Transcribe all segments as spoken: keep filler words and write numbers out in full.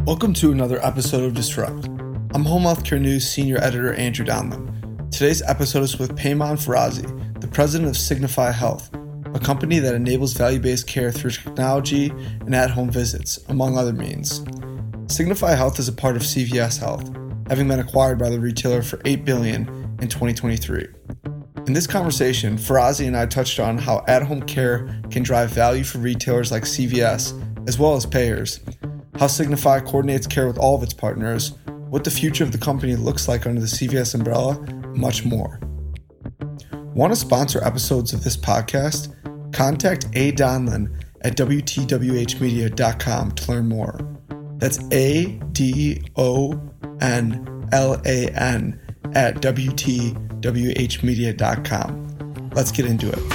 Welcome to another episode of Disrupt. I'm Home Healthcare News Senior Editor Andrew Donlin. Today's episode is with Payman Farazi, the president of Signify Health, a company that enables value-based care through technology and at-home visits, among other means. Signify Health is a part of C V S Health, having been acquired by the retailer for eight billion dollars in twenty twenty-three. In this conversation, Farazi and I touched on how at-home care can drive value for retailers like C V S, as well as payers, how Signify coordinates care with all of its partners, what the future of the company looks like under the C V S umbrella, and much more. Want to sponsor episodes of this podcast? Contact A. Donlin at W T W H media dot com to learn more. That's A D O N L A N at W T W H media dot com. Let's get into it.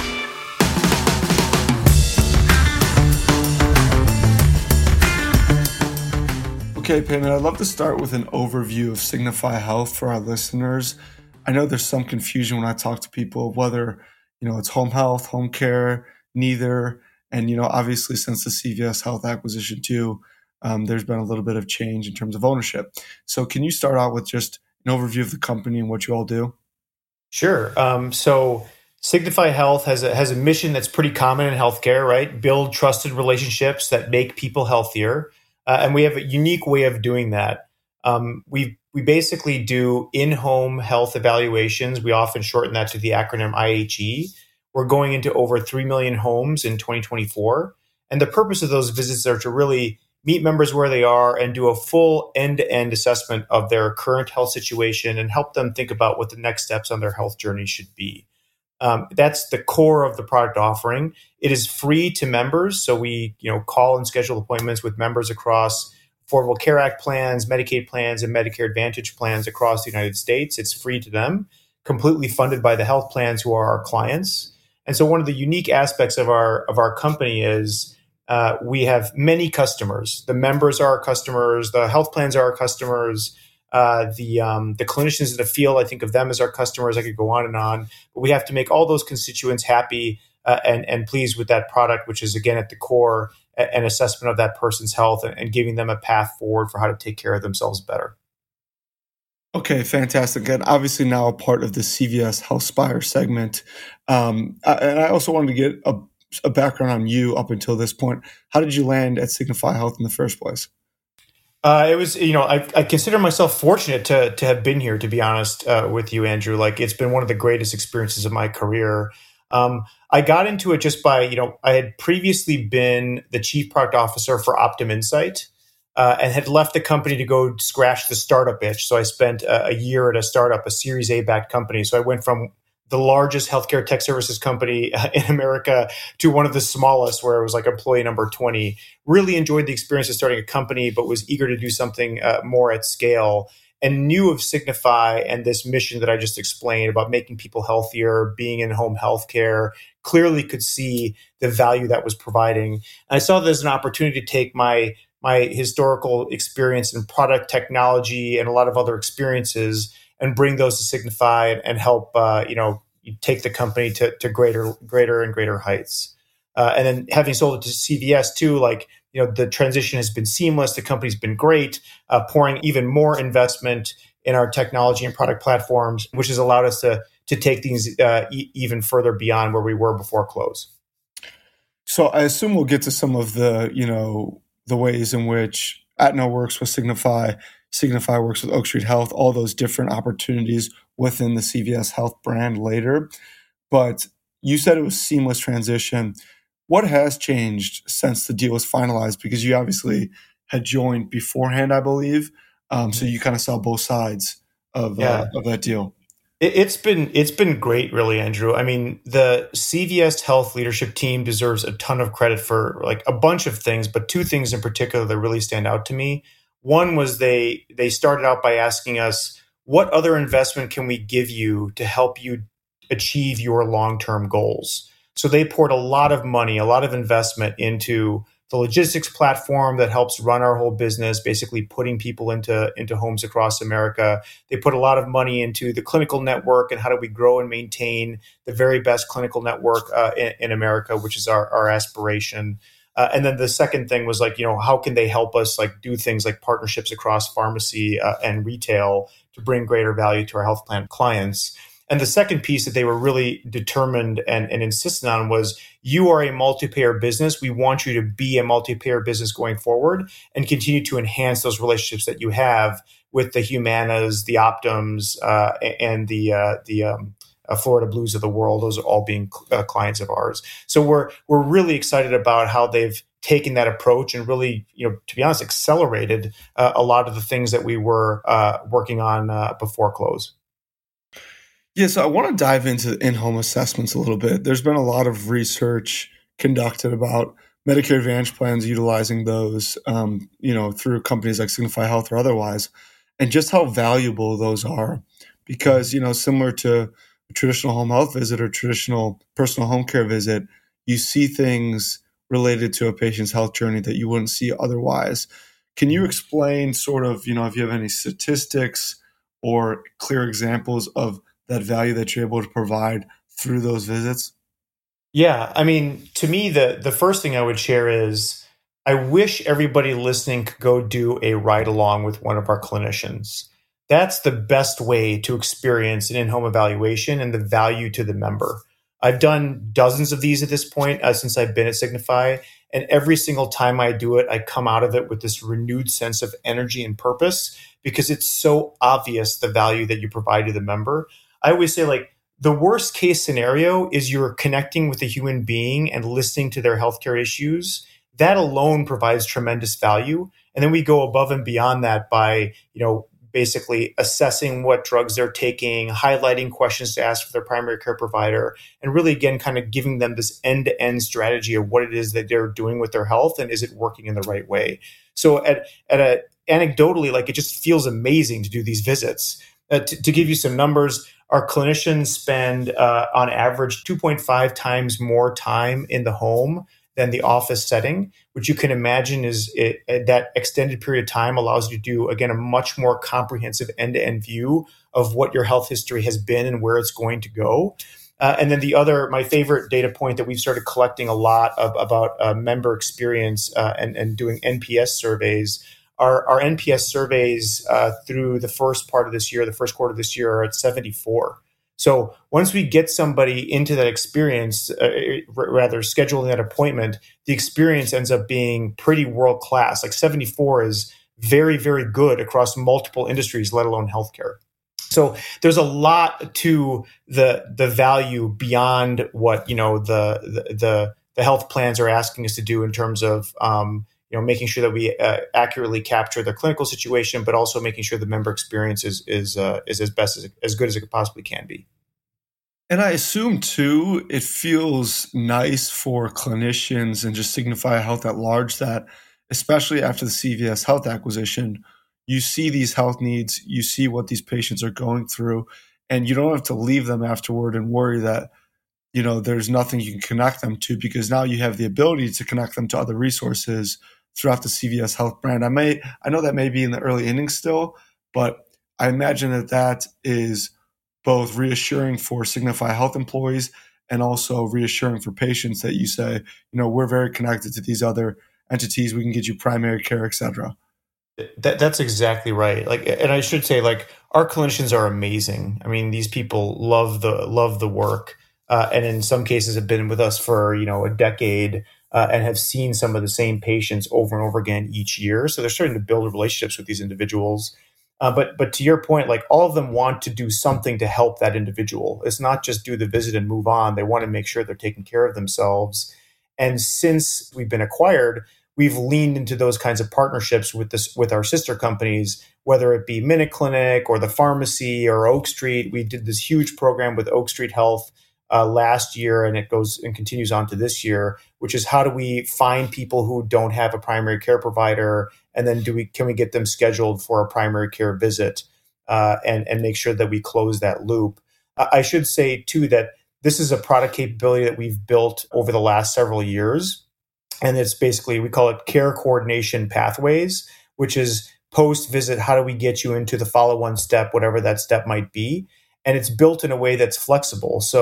Okay, Payman, I'd love to start with an overview of Signify Health for our listeners. I know there's some confusion when I talk to people whether, you know, it's home health, home care, neither. And, you know, obviously since the C V S Health acquisition too, um, there's been a little bit of change in terms of ownership. So can you start out with just an overview of the company and what you all do? Sure. Um, so Signify Health has a, has a mission that's pretty common in healthcare, right? Build trusted relationships that make people healthier. Uh, and we have a unique way of doing that. Um, we we basically do in-home health evaluations. We often shorten that to the acronym I H E. We're going into over three million homes in twenty twenty-four. And the purpose of those visits are to really meet members where they are and do a full end-to-end assessment of their current health situation and help them think about what the next steps on their health journey should be. Um, that's the core of the product offering. It is free to members. So we, you know, call and schedule appointments with members across Affordable Care Act plans, Medicaid plans, and Medicare Advantage plans across the United States. It's free to them, completely funded by the health plans who are our clients. And so one of the unique aspects of our of our company is uh, we have many customers. The members are our customers. The health plans are our customers. Uh, the um, the clinicians in the field, I think of them as our customers. I could go on and on. But we have to make all those constituents happy uh, and, and pleased with that product, which is, again, at the core, an assessment of that person's health and, and giving them a path forward for how to take care of themselves better. Okay, fantastic. And obviously now a part of the C V S HealthSpire segment. Um, and I also wanted to get a, a background on you up until this point. How did you land at Signify Health in the first place? Uh, it was, you know, I, I consider myself fortunate to to have been here, to be honest uh, with you, Andrew. Like, it's been one of the greatest experiences of my career. Um, I got into it just by, you know, I had previously been the chief product officer for Optum Insight uh, and had left the company to go scratch the startup itch. So I spent a, a year at a startup, a Series A backed company. So I went from the largest healthcare tech services company in America to one of the smallest, where it was like employee number twenty. Really enjoyed the experience of starting a company, but was eager to do something uh, more at scale, and knew of Signify and this mission that I just explained about making people healthier, being in home healthcare. Clearly could see the value that was providing. And I saw this as an opportunity to take my my historical experience in product technology and a lot of other experiences and bring those to Signify and, and help, uh, you know, take the company to, to greater, greater and greater heights. Uh, and then having sold it to C V S too, like, you know, the transition has been seamless. The company's been great, uh, pouring even more investment in our technology and product platforms, which has allowed us to to take things uh, e- even further beyond where we were before close. So I assume we'll get to some of the, you know, the ways in which Aetna works with Signify, Signify works with Oak Street Health, all those different opportunities within the C V S Health brand later. But you said it was seamless transition. What has changed since the deal was finalized? Because you obviously had joined beforehand, I believe. Um, so you kind of saw both sides of Yeah. uh, of that deal. It- It's been it's been great, really, Andrew. I mean, the C V S Health leadership team deserves a ton of credit for like a bunch of things, but two things in particular that really stand out to me. One was they they started out by asking us, what other investment can we give you to help you achieve your long-term goals? So they poured a lot of money, a lot of investment into the logistics platform that helps run our whole business, basically putting people into, into homes across America. They put a lot of money into the clinical network and how do we grow and maintain the very best clinical network uh, in, in America, which is our, our aspiration. Uh, and then the second thing was like, you know, how can they help us like do things like partnerships across pharmacy uh, and retail to bring greater value to our health plan clients? And the second piece that they were really determined and, and insistent on was, you are a multi-payer business. We want you to be a multi-payer business going forward and continue to enhance those relationships that you have with the Humanas, the Optums, uh, and the uh, the um, uh, Florida Blues of the world. Those are all being uh, clients of ours. So we're we're really excited about how they've taken that approach and really, you know, to be honest, accelerated uh, a lot of the things that we were uh, working on uh, before close. Yeah, so I want to dive into in-home assessments a little bit. There's been a lot of research conducted about Medicare Advantage plans utilizing those, um, you know, through companies like Signify Health or otherwise, and just how valuable those are. Because, you know, similar to a traditional home health visit or traditional personal home care visit, you see things related to a patient's health journey that you wouldn't see otherwise. Can you explain sort of, you know, if you have any statistics or clear examples of that value that you're able to provide through those visits? Yeah, I mean, to me, the the first thing I would share is I wish everybody listening could go do a ride along with one of our clinicians. That's the best way to experience an in-home evaluation and the value to the member. I've done dozens of these at this point uh, since I've been at Signify, and every single time I do it, I come out of it with this renewed sense of energy and purpose because it's so obvious the value that you provide to the member. I always say, like, the worst case scenario is you're connecting with a human being and listening to their healthcare issues. That alone provides tremendous value. And then we go above and beyond that by, you know, basically assessing what drugs they're taking, highlighting questions to ask for their primary care provider, and really, again, kind of giving them this end-to-end strategy of what it is that they're doing with their health and is it working in the right way. So at, at a anecdotally, like, it just feels amazing to do these visits. Uh, to, to give you some numbers, our clinicians spend uh, on average two point five times more time in the home than the office setting, which you can imagine is it, that extended period of time allows you to do, again, a much more comprehensive end-to-end view of what your health history has been and where it's going to go. Uh, and then the other, my favorite data point that we've started collecting a lot of, about uh, member experience uh, and, and doing N P S surveys. Our, our N P S surveys uh, through the first part of this year, the first quarter of this year, are at seventy-four. So once we get somebody into that experience, uh, r- rather scheduling that appointment, the experience ends up being pretty world-class. Like seventy-four is very, very good across multiple industries, let alone healthcare. So there's a lot to the the value beyond what, you know, the the the, the health plans are asking us to do in terms of um, you know, making sure that we uh, accurately capture the clinical situation, but also making sure the member experience is is uh, is as best as as good as it possibly can be. And I assume too, it feels nice for clinicians and just Signify Health at large that, especially after the C V S Health acquisition, you see these health needs, you see what these patients are going through, and you don't have to leave them afterward and worry that, you know, there's nothing you can connect them to, because now you have the ability to connect them to other resources throughout the C V S Health brand. I may, I know that may be in the early innings still, but I imagine that that is both reassuring for Signify Health employees and also reassuring for patients that you say, you know, we're very connected to these other entities. We can get you primary care, et cetera. That, that's exactly right. Like, and I should say, like, our clinicians are amazing. I mean, these people love the love the work, uh, and in some cases have been with us for, you know, a decade. Uh, and have seen some of the same patients over and over again each year. So they're starting to build relationships with these individuals. Uh, but but to your point, like, all of them want to do something to help that individual. It's not just do the visit and move on. They want to make sure they're taking care of themselves. And since we've been acquired, we've leaned into those kinds of partnerships with this with our sister companies, whether it be Minute Clinic or the pharmacy or Oak Street. We did this huge program with Oak Street Health Uh, last year, and it goes and continues on to this year, which is how do we find people who don't have a primary care provider, and then do we can we get them scheduled for a primary care visit, uh, and and make sure that we close that loop. Uh, I should say too that this is a product capability that we've built over the last several years, and it's basically, we call it care coordination pathways, which is post visit, how do we get you into the follow-on step, whatever that step might be, and it's built in a way that's flexible. So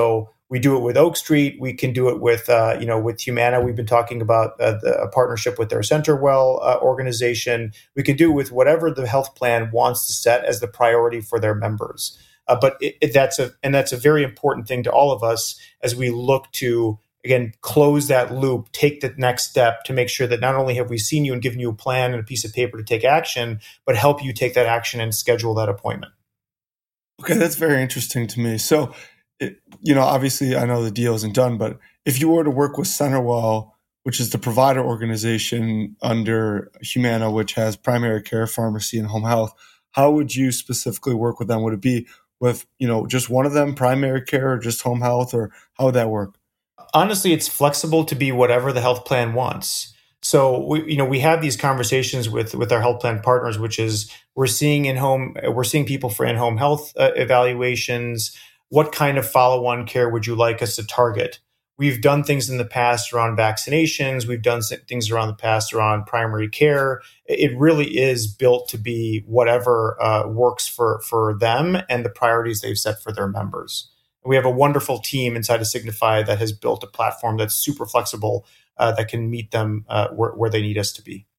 We do it with Oak Street. We can do it with, uh, you know, with Humana. We've been talking about uh, the, a partnership with their CenterWell uh, organization. We can do it with whatever the health plan wants to set as the priority for their members. Uh, but it, it, that's a and that's a very important thing to all of us as we look to, again, close that loop, take the next step to make sure that not only have we seen you and given you a plan and a piece of paper to take action, but help you take that action and schedule that appointment. Okay, that's very interesting to me. So, it, you know, obviously I know the deal isn't done, but if you were to work with CenterWell, which is the provider organization under Humana, which has primary care, pharmacy, and home health, how would you specifically work with them? Would it be with, you know, just one of them, primary care, or just home health, or how would that work? Honestly, it's flexible to be whatever the health plan wants. So we, you know, we have these conversations with with our health plan partners, which is we're seeing in home, we're seeing people for in home health uh, evaluations. What kind of follow-on care would you like us to target? We've done things in the past around vaccinations. We've done things around the past around primary care. It really is built to be whatever uh, works for for them and the priorities they've set for their members. We have a wonderful team inside of Signify that has built a platform that's super flexible uh, that can meet them uh, where, where they need us to be.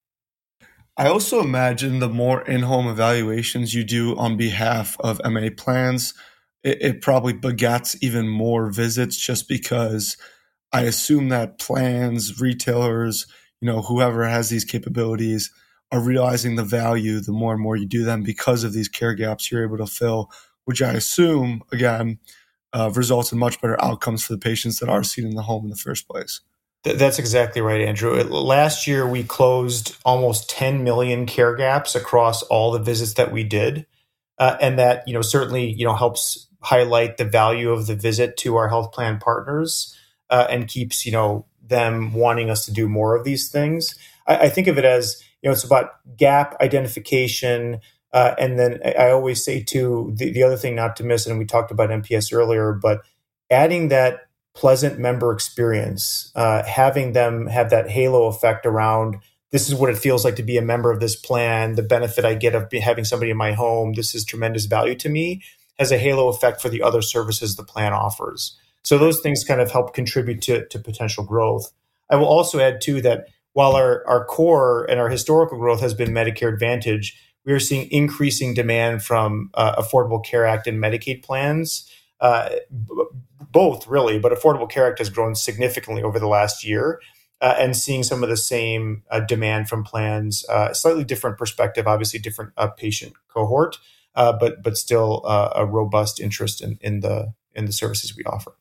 I also imagine the more in-home evaluations you do on behalf of M A plans, it, it probably begets even more visits just because I assume that plans, retailers, you know, whoever has these capabilities are realizing the value the more and more you do them because of these care gaps you're able to fill, which I assume, again, Uh, results in much better outcomes for the patients that are seen in the home in the first place. Th- that's exactly right, Andrew. Last year, we closed almost ten million care gaps across all the visits that we did. Uh, and that, you know, certainly, you know, helps highlight the value of the visit to our health plan partners uh, and keeps, you know, them wanting us to do more of these things. I, I think of it as, you know, it's about gap identification. Uh, and then I always say, too, the, the other thing not to miss, and we talked about N P S earlier, but adding that pleasant member experience, uh, having them have that halo effect around, this is what it feels like to be a member of this plan, the benefit I get of be, having somebody in my home, this is tremendous value to me, has a halo effect for the other services the plan offers. So those things kind of help contribute to, to potential growth. I will also add, too, that while our, our core and our historical growth has been Medicare Advantage, we are seeing increasing demand from uh, Affordable Care Act and Medicaid plans, uh, b- both really, but Affordable Care Act has grown significantly over the last year uh, and seeing some of the same uh, demand from plans, uh, slightly different perspective, obviously different uh, patient cohort, uh, but but still uh, a robust interest in, in the in the services we offer.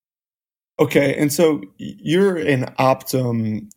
Okay, and so you're an Optum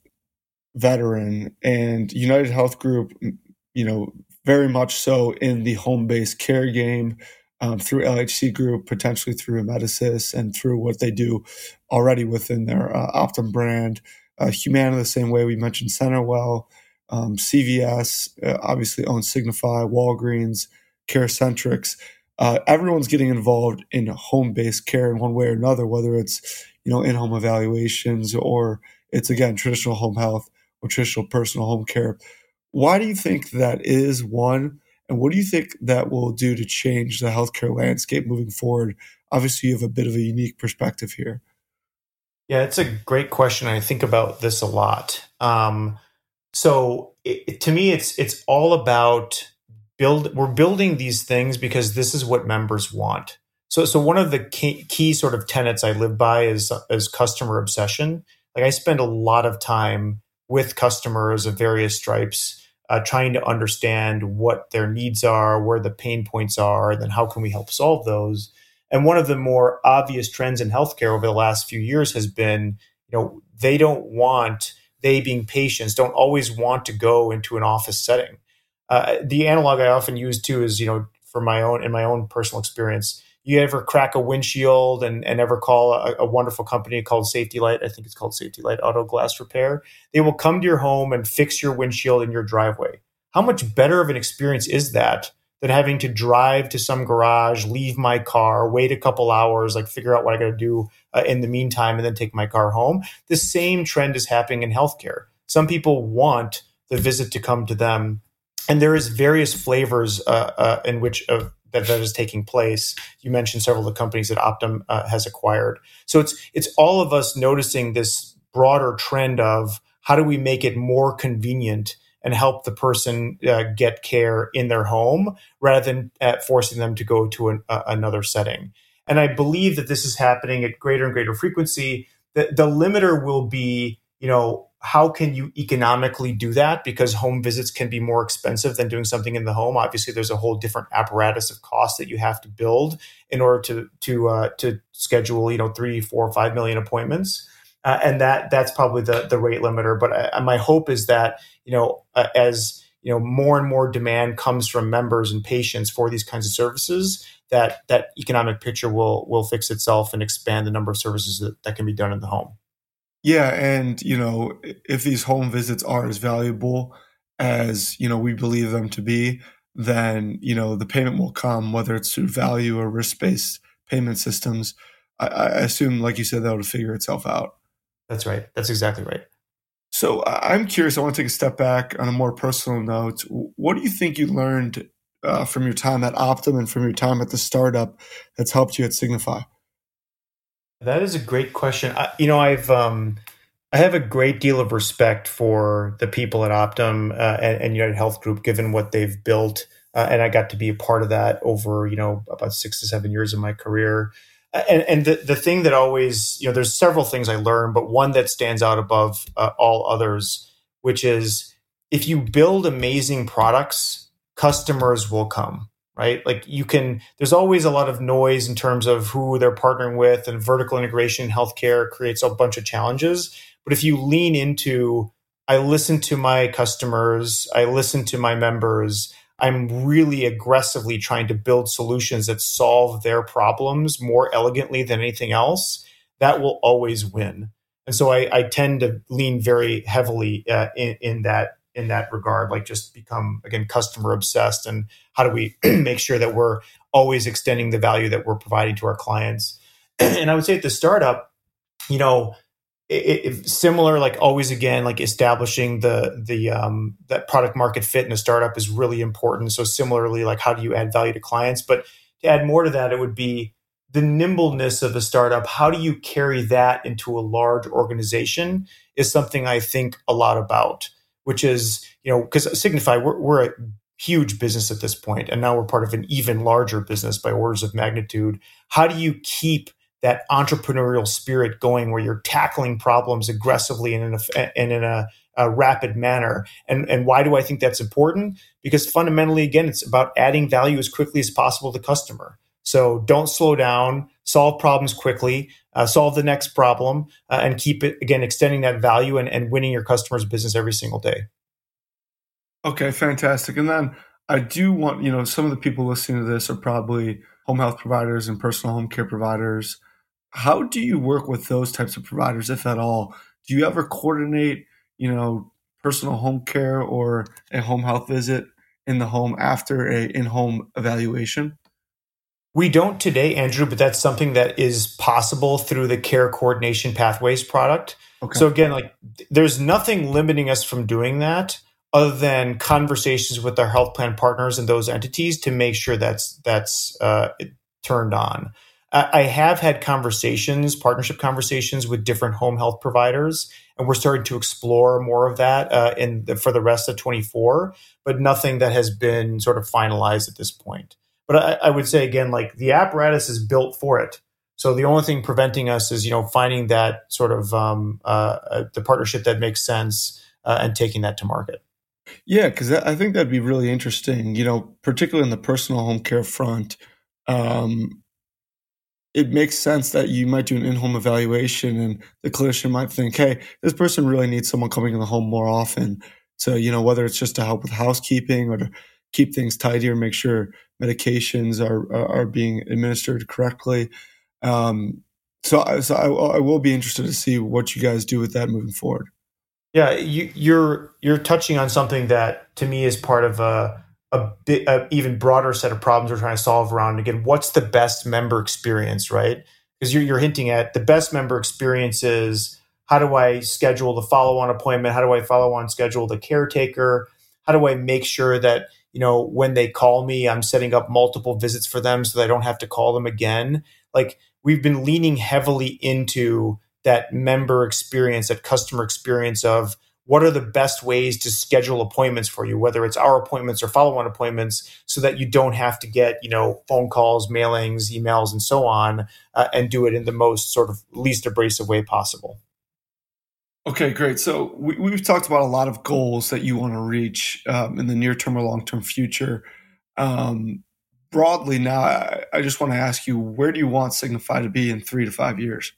veteran and United Health Group, you know, very much so in the home-based care game um, through L H C Group, potentially through Amedisys, and through what they do already within their uh, Optum brand. Uh, Humana, the same way we mentioned CenterWell, um, C V S, uh, obviously owns Signify, Walgreens, CareCentrix. Uh, everyone's getting involved in home-based care in one way or another, whether it's, you know, in-home evaluations or it's, again, traditional home health or traditional personal home care. Why do you think that is, one, and what do you think that will do to change the healthcare landscape moving forward? Obviously, you have a bit of a unique perspective here. Yeah, it's a great question. I think about this a lot. Um, so it, to me, it's it's all about build. We're building these things because this is what members want. So so one of the key, key sort of tenets I live by is is customer obsession. Like I spend a lot of time with customers of various stripes, uh, trying to understand what their needs are, where the pain points are, and then how can we help solve those. And one of the more obvious trends in healthcare over the last few years has been, you know, they don't want, they being patients, don't always want to go into an office setting. Uh, the analog I often use too is, you know, for my own, in my own personal experience, you ever crack a windshield and, and ever call a, a wonderful company called Safety Light? I think it's called Safety Light Auto Glass Repair. They will come to your home and fix your windshield in your driveway. How much better of an experience is that than having to drive to some garage, leave my car, wait a couple hours, like figure out what I got to do uh, in the meantime, and then take my car home? The same trend is happening in healthcare. Some people want the visit to come to them, and there is various flavors uh, uh, in which of that, that is taking place. You mentioned several of the companies that Optum uh, has acquired. So it's it's all of us noticing this broader trend of how do we make it more convenient and help the person uh, get care in their home rather than uh, forcing them to go to an, uh, another setting. And I believe that this is happening at greater and greater frequency. The, the limiter will be, you know, how can you economically do that? Because home visits can be more expensive than doing something in the home. Obviously, there's a whole different apparatus of costs that you have to build in order to to uh, to schedule, you know, three, four, five million appointments, uh, and that that's probably the the rate limiter. But I, my hope is that, you know, uh, as you know, more and more demand comes from members and patients for these kinds of services, that that economic picture will will fix itself and expand the number of services that, that can be done in the home. Yeah, and you know, if these home visits are as valuable as, you know, we believe them to be, then, you know, the payment will come, whether it's through value or risk-based payment systems. I, I assume, like you said, that would figure itself out. That's right. That's exactly right. So I'm curious, I want to take a step back on a more personal note. What do you think you learned uh, from your time at Optum and from your time at the startup that's helped you at Signify? That is a great question. I, you know, I've um, I have a great deal of respect for the people at Optum uh, and, and United Health Group, given what they've built, uh, and I got to be a part of that over, you know, about six to seven years of my career. And, and the the thing that always, you know, there's several things I learned, but one that stands out above uh, all others, which is if you build amazing products, customers will come. Right? Like you can, there's always a lot of noise in terms of who they're partnering with, and vertical integration in healthcare creates a bunch of challenges. But if you lean into, I listen to my customers, I listen to my members, I'm really aggressively trying to build solutions that solve their problems more elegantly than anything else, that will always win. And so I, I tend to lean very heavily uh, in, in that in that regard, like just become, again, customer obsessed. And how do we make sure that we're always extending the value that we're providing to our clients? And I would say at the startup, you know, it, it, similar, like always, again, like establishing the, the, um, that product market fit in a startup is really important. So similarly, like how do you add value to clients? But to add more to that, it would be the nimbleness of a startup. How do you carry that into a large organization is something I think a lot about. Which is, you know, because Signify, we're, we're a huge business at this point, and now we're part of an even larger business by orders of magnitude. How do you keep that entrepreneurial spirit going where you're tackling problems aggressively and in a, and in a, a rapid manner? And, and why do I think that's important? Because fundamentally, again, it's about adding value as quickly as possible to the customer. So don't slow down, solve problems quickly, uh, solve the next problem, uh, and keep it, again, extending that value and, and winning your customers' business every single day. Okay, fantastic. And then I do want, you know, some of the people listening to this are probably home health providers and personal home care providers. How do you work with those types of providers, if at all? Do you ever coordinate, you know, personal home care or a home health visit in the home after a in-home evaluation? We don't today, Andrew, but that's something that is possible through the Care Coordination Pathways product. Okay. So again, like there's nothing limiting us from doing that other than conversations with our health plan partners and those entities to make sure that's that's uh, turned on. I have had conversations, partnership conversations with different home health providers, and we're starting to explore more of that uh, in the, for the rest of twenty-four, but nothing that has been sort of finalized at this point. But I, I would say, again, like the apparatus is built for it. So the only thing preventing us is, you know, finding that sort of um, uh, uh, the partnership that makes sense uh, and taking that to market. Yeah, because I think that'd be really interesting, you know, particularly in the personal home care front. Um, it makes sense that you might do an in-home evaluation and the clinician might think, hey, this person really needs someone coming in the home more often. So, you know, whether it's just to help with housekeeping or to keep things tidier, make sure medications are are being administered correctly. Um, so so I, I will be interested to see what you guys do with that moving forward. Yeah, you, you're you're touching on something that to me is part of a a, bit, a even broader set of problems we're trying to solve around. Again, what's the best member experience, right? Because you're you're hinting at the best member experience is how do I schedule the follow-on appointment? How do I follow on schedule the caretaker? How do I make sure that you know, when they call me, I'm setting up multiple visits for them so that I don't have to call them again. Like, we've been leaning heavily into that member experience, that customer experience of what are the best ways to schedule appointments for you, whether it's our appointments or follow-on appointments, so that you don't have to get, you know, phone calls, mailings, emails, and so on, uh, and do it in the most sort of least abrasive way possible. Okay, great. So we, we've talked about a lot of goals that you want to reach um, in the near term or long term future. Um, broadly now, I, I just want to ask you, where do you want Signify to be in three to five years?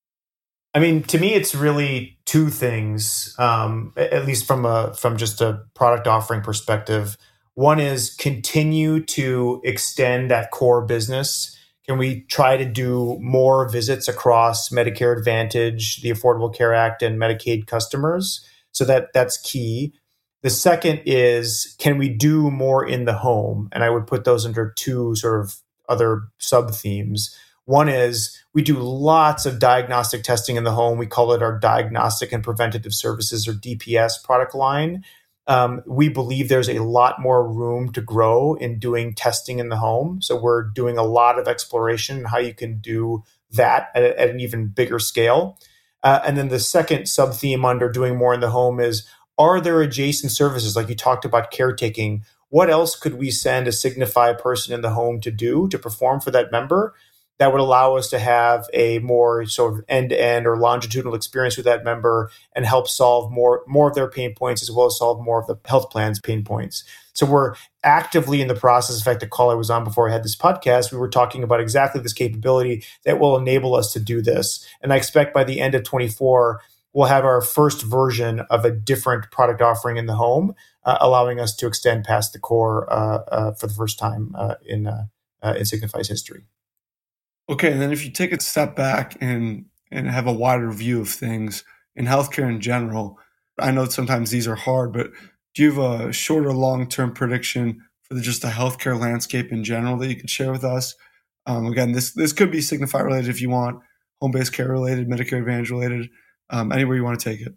I mean, to me, it's really two things, um, at least from a from just a product offering perspective. One is continue to extend that core business. Can we try to do more visits across Medicare Advantage, the Affordable Care Act, and Medicaid customers? So that that's key. The second is, can we do more in the home? And I would put those under two sort of other sub-themes. One is, we do lots of diagnostic testing in the home. We call it our Diagnostic and Preventative Services, or D P S product line. Um, we believe there's a lot more room to grow in doing testing in the home. So we're doing a lot of exploration in how you can do that at, at an even bigger scale. Uh, and then the second sub-theme under doing more in the home is, are there adjacent services? Like you talked about caretaking. What else could we send a Signify person in the home to do, to perform for that member, that would allow us to have a more sort of end-to-end or longitudinal experience with that member and help solve more, more of their pain points, as well as solve more of the health plan's pain points. So we're actively in the process. In fact, the call I was on before I had this podcast, we were talking about exactly this capability that will enable us to do this. And I expect by the end of twenty-four, we'll have our first version of a different product offering in the home, uh, allowing us to extend past the core uh, uh, for the first time uh, in, uh, uh, in Signify's history. Okay, and then if you take a step back and and have a wider view of things in healthcare in general, I know sometimes these are hard, but do you have a shorter long-term prediction for the, just the healthcare landscape in general that you could share with us? Um, again, this this could be Signify related if you want, home-based care related, Medicare Advantage related, um, anywhere you want to take it.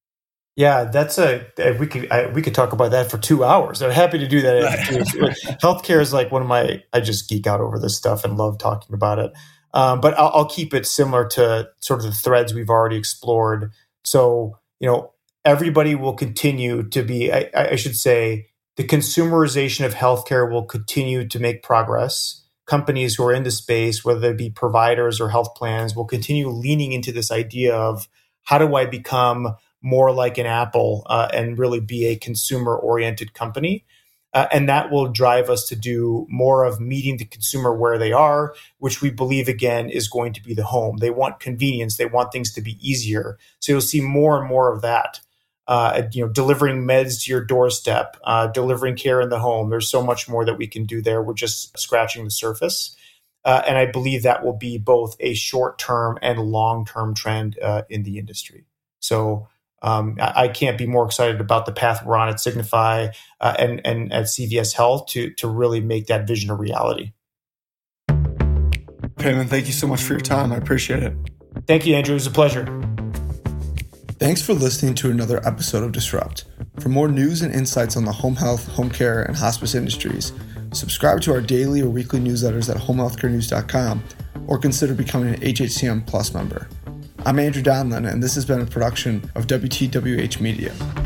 Yeah, that's a we could I, we could talk about that for two hours. I'm happy to do that. Healthcare is like one of my I just geek out over this stuff and love talking about it. Um, but I'll, I'll keep it similar to sort of the threads we've already explored. So you know, everybody will continue to be. I, I should say the consumerization of healthcare will continue to make progress. Companies who are in the space, whether they be providers or health plans, will continue leaning into this idea of, how do I become more like an Apple uh, and really be a consumer-oriented company. Uh, and that will drive us to do more of meeting the consumer where they are, which we believe, again, is going to be the home. They want convenience. They want things to be easier. So you'll see more and more of that. Uh, you know, delivering meds to your doorstep, uh, delivering care in the home. There's so much more that we can do there. We're just scratching the surface. Uh, and I believe that will be both a short-term and long-term trend uh, in the industry. So Um, I, I can't be more excited about the path we're on at Signify uh, and, and at C V S Health to, to really make that vision a reality. Payman, thank you so much for your time. I appreciate it. Thank you, Andrew. It was a pleasure. Thanks for listening to another episode of Disrupt. For more news and insights on the home health, home care, and hospice industries, subscribe to our daily or weekly newsletters at home health care news dot com or consider becoming an H H C M Plus member. I'm Andrew Donlin, and this has been a production of W T W H Media.